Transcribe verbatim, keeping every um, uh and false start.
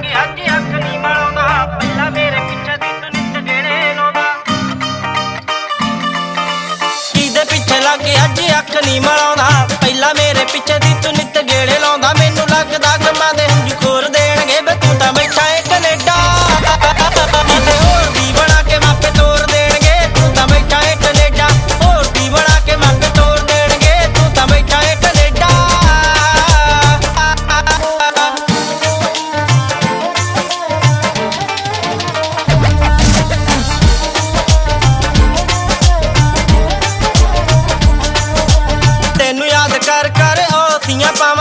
लागे अज अख नहीं मलाउंदा पहला मेरे पिछे दी तू नित गेड़े लाउंदा किदे पिछे लागे अज अख नहीं मलाउंदा पहला मेरे पिछे दी तू नित गेड़े लाउंदा मैनू लगदा गमां दे हंझू खोर देणगे वे तू तां बैठा ए कनेडा किते होर दी बना के मापे तोड़ देणगे तू तां बैठा ए कनेडा होर दी बना के मापे तोड़ देणगे तू तां बैठा ए कनेडा तैनू याद कर कर ओ सियां